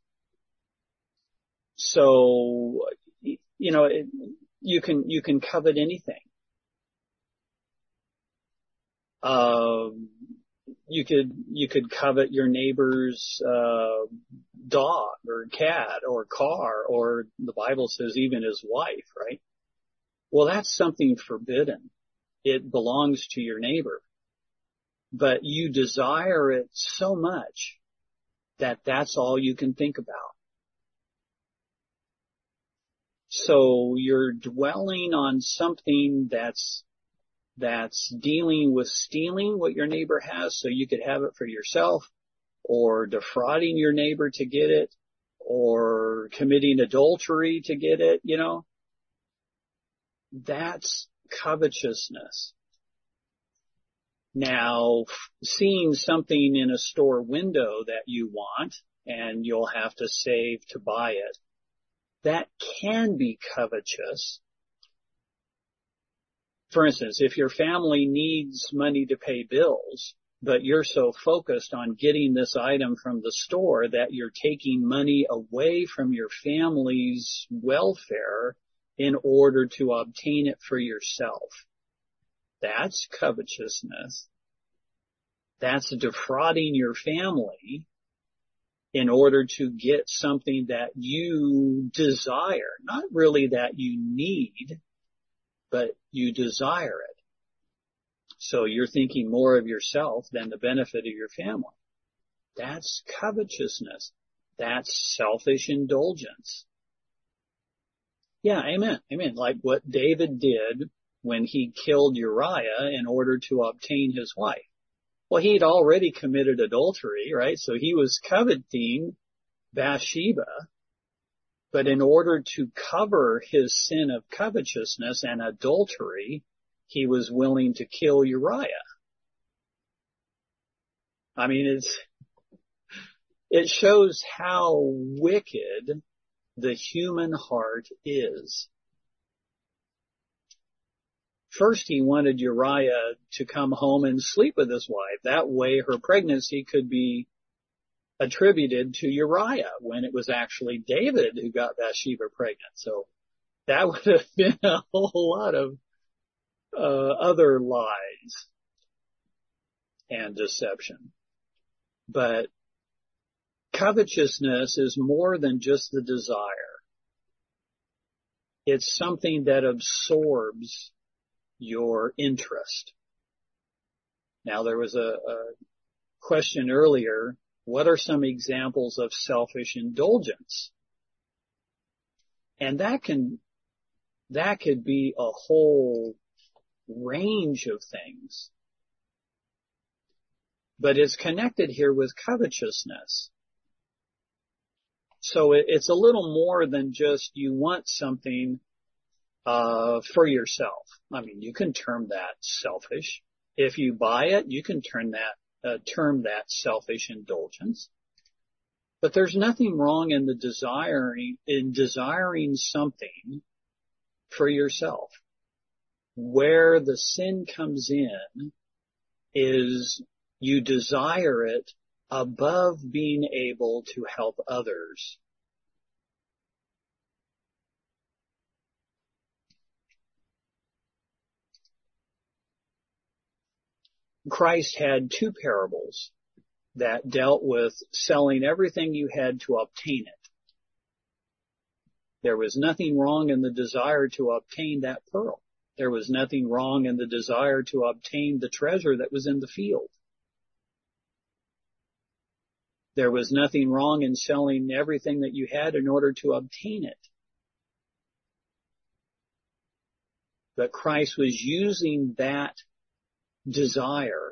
So, you know, you can covet anything. You could covet your neighbor's dog or cat or car, or the Bible says even his wife, right? Well, that's something forbidden. It belongs to your neighbor. But you desire it so much that that's all you can think about. So you're dwelling on something that's dealing with stealing what your neighbor has so you could have it for yourself, or defrauding your neighbor to get it, or committing adultery to get it, you know. That's covetousness. Now, seeing something in a store window that you want and you'll have to save to buy it, that can be covetous. For instance, if your family needs money to pay bills, but you're so focused on getting this item from the store that you're taking money away from your family's welfare in order to obtain it for yourself. That's covetousness. That's defrauding your family in order to get something that you desire, not really that you need, but you desire it. So you're thinking more of yourself than the benefit of your family. That's covetousness. That's selfish indulgence. Yeah, amen. Amen. Like what David did when he killed Uriah in order to obtain his wife. Well, he'd already committed adultery, right? So he was coveting Bathsheba. But in order to cover his sin of covetousness and adultery, he was willing to kill Uriah. I mean, it shows how wicked the human heart is. First, he wanted Uriah to come home and sleep with his wife. That way her pregnancy could be attributed to Uriah when it was actually David who got Bathsheba pregnant. So that would have been a whole lot of other lies and deception. But covetousness is more than just the desire. It's something that absorbs your interest. Now, there was a question earlier. What are some examples of selfish indulgence? And that could be a whole range of things. But it's connected here with covetousness. So it's a little more than just you want something for yourself. I mean, you can term that selfish. If you buy it, you can term that selfish indulgence. But there's nothing wrong in desiring something for yourself. Where the sin comes in is you desire it above being able to help others. Christ had two parables that dealt with selling everything you had to obtain it. There was nothing wrong in the desire to obtain that pearl. There was nothing wrong in the desire to obtain the treasure that was in the field. There was nothing wrong in selling everything that you had in order to obtain it. But Christ was using that desire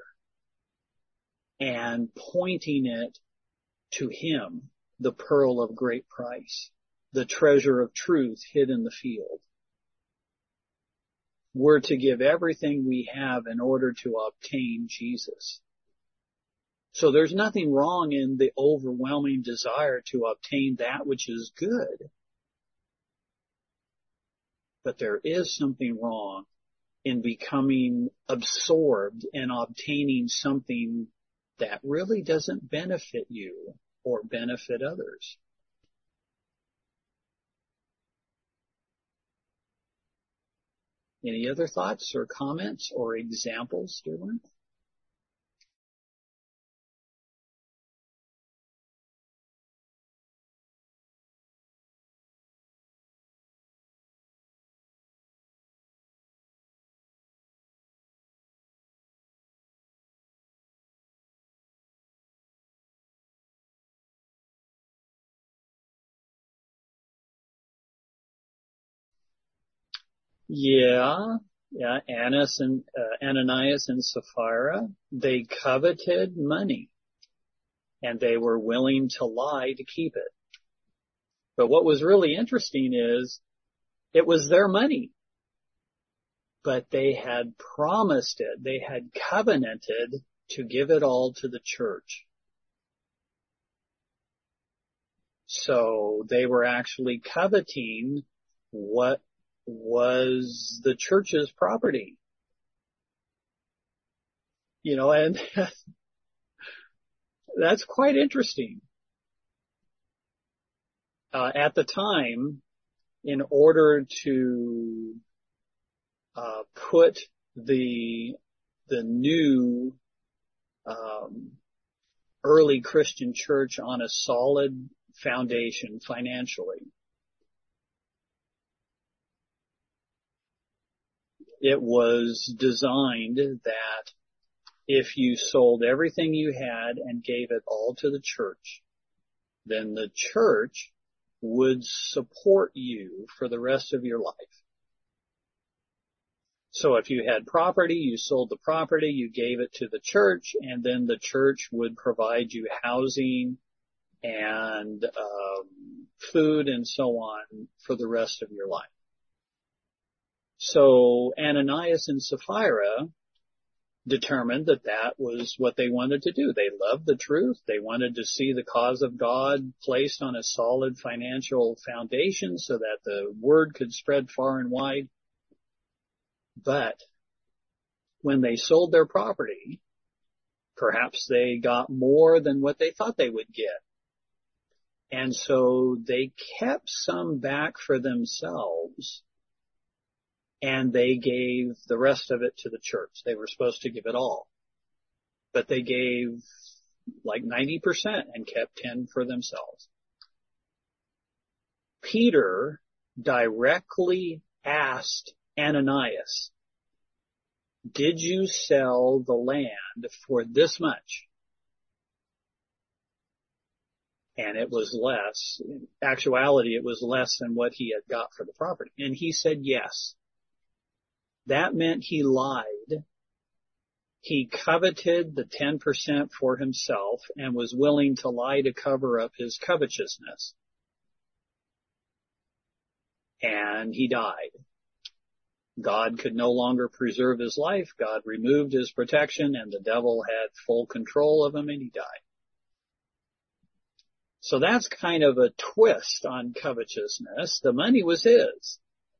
and pointing it to him, the pearl of great price, the treasure of truth hid in the field. We're to give everything we have in order to obtain Jesus. So there's nothing wrong in the overwhelming desire to obtain that which is good. But there is something wrong in becoming absorbed in obtaining something that really doesn't benefit you or benefit others. Any other thoughts or comments or examples, Sterling? Yeah, Ananias and Sapphira, they coveted money and they were willing to lie to keep it. But what was really interesting is it was their money, but they had promised it. They had covenanted to give it all to the church. So they were actually coveting what was the church's property. You know, and that's quite interesting. At the time, in order to put the new early Christian church on a solid foundation financially, it was designed that if you sold everything you had and gave it all to the church, then the church would support you for the rest of your life. So if you had property, you sold the property, you gave it to the church, and then the church would provide you housing and food and so on for the rest of your life. So Ananias and Sapphira determined that that was what they wanted to do. They loved the truth. They wanted to see the cause of God placed on a solid financial foundation so that the word could spread far and wide. But when they sold their property, perhaps they got more than what they thought they would get. And so they kept some back for themselves, and they gave the rest of it to the church. They were supposed to give it all, but they gave like 90% and kept 10 for themselves. Peter directly asked Ananias, "Did you sell the land for this much?" And it was less. In actuality, it was less than what he had got for the property. And he said yes. That meant he lied. He coveted the 10% for himself and was willing to lie to cover up his covetousness. And he died. God could no longer preserve his life. God removed his protection, and the devil had full control of him, and he died. So that's kind of a twist on covetousness. The money was his.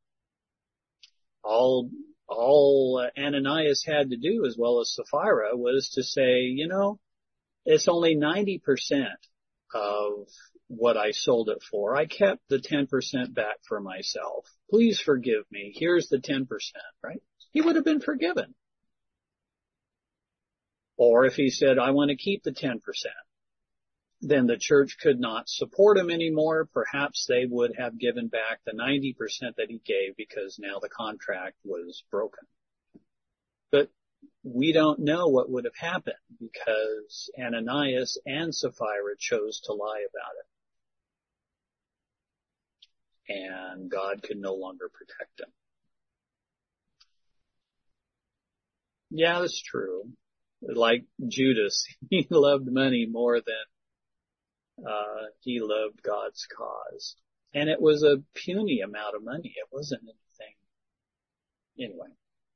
All Ananias had to do, as well as Sapphira, was to say, you know, it's only 90% of what I sold it for. I kept the 10% back for myself. Please forgive me. Here's the 10%, right? He would have been forgiven. Or if he said, I want to keep the 10%, then the church could not support him anymore. Perhaps they would have given back the 90% that he gave because now the contract was broken. But we don't know what would have happened because Ananias and Sapphira chose to lie about it. And God could no longer protect them. Yeah, that's true. Like Judas, he loved money more than he loved God's cause. And it was a puny amount of money. It wasn't anything. Anyway.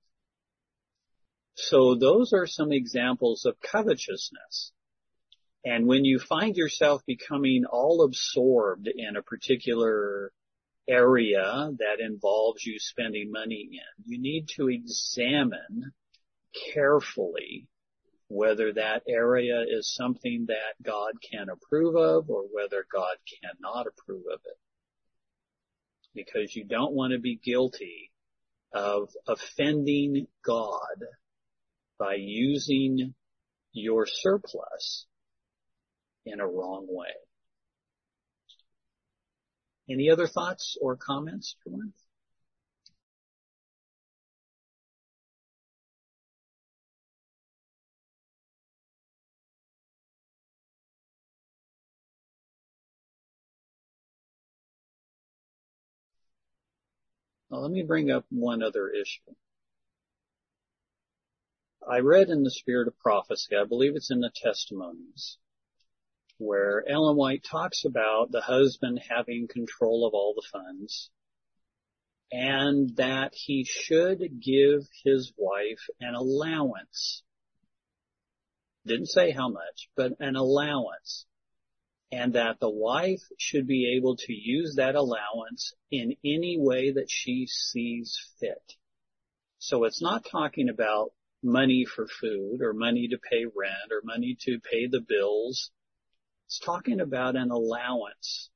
So those are some examples of covetousness. And when you find yourself becoming all absorbed in a particular area that involves you spending money in, you need to examine carefully whether that area is something that God can approve of or whether God cannot approve of it. Because you don't want to be guilty of offending God by using your surplus in a wrong way. Any other thoughts or comments, Jerome? Now, let me bring up one other issue. I read in the Spirit of Prophecy, I believe it's in the Testimonies, where Ellen White talks about the husband having control of all the funds and that he should give his wife an allowance. Didn't say how much, but an allowance. And that the wife should be able to use that allowance in any way that she sees fit. So it's not talking about money for food or money to pay rent or money to pay the bills. It's talking about an allowance.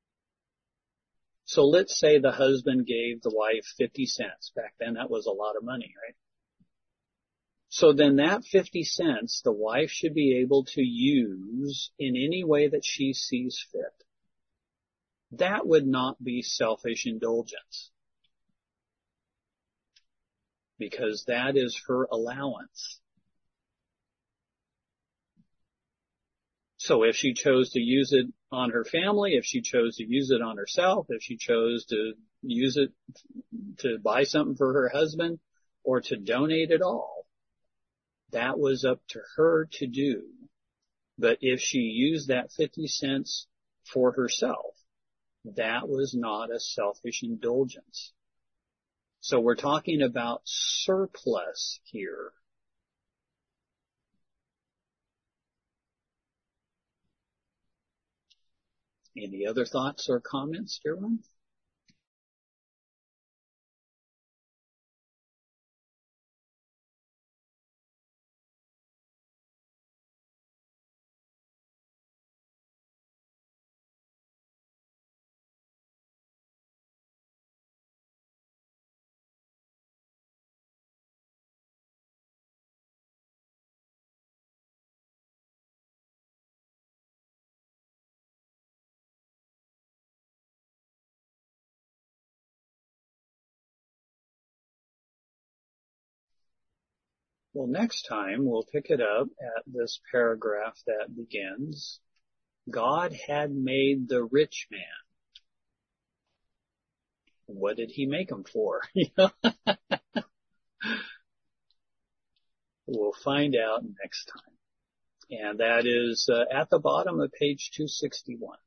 So let's say the husband gave the wife 50 cents. Back then that was a lot of money, right? So then that 50 cents the wife should be able to use in any way that she sees fit. That would not be selfish indulgence, because that is her allowance. So if she chose to use it on her family, if she chose to use it on herself, if she chose to use it to buy something for her husband or to donate it all, that was up to her to do. But if she used that 50 cents for herself, that was not a selfish indulgence. So we're talking about surplus here. Any other thoughts or comments, dear one? Well, next time we'll pick it up at this paragraph that begins, God had made the rich man. What did he make him for? We'll find out next time. And that is at the bottom of page 261.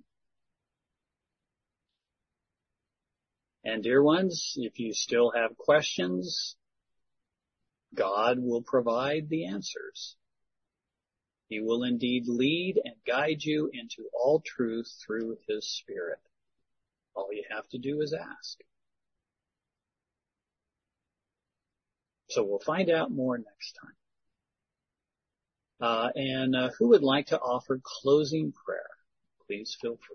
And dear ones, if you still have questions, God will provide the answers. He will indeed lead and guide you into all truth through His Spirit. All you have to do is ask. So we'll find out more next time. And who would like to offer closing prayer? Please feel free.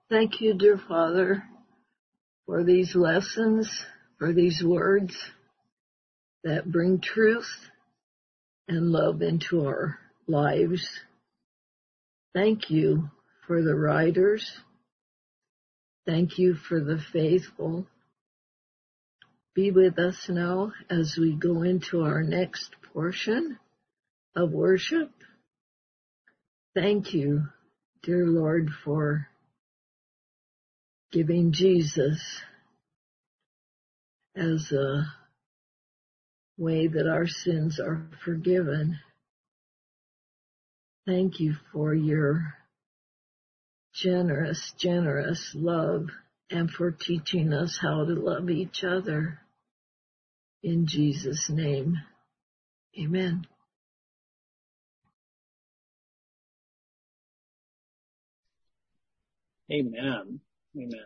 Thank you, dear Father, for these lessons, for these words that bring truth and love into our lives. Thank you for the writers. Thank you for the faithful. Be with us now as we go into our next portion of worship. Thank you, dear Lord, for giving Jesus as a way that our sins are forgiven. Thank you for your generous, generous love and for teaching us how to love each other. In Jesus' name, amen. Amen. Amen.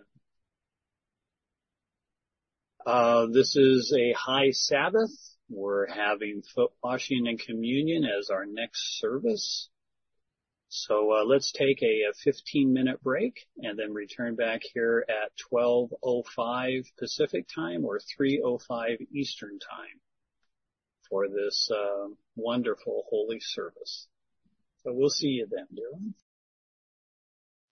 This is a high Sabbath. We're having foot washing and communion as our next service. So let's take a 15-minute break and then return back here at 12:05 Pacific time or 3:05 Eastern time for this wonderful holy service. So we'll see you then, dear ones.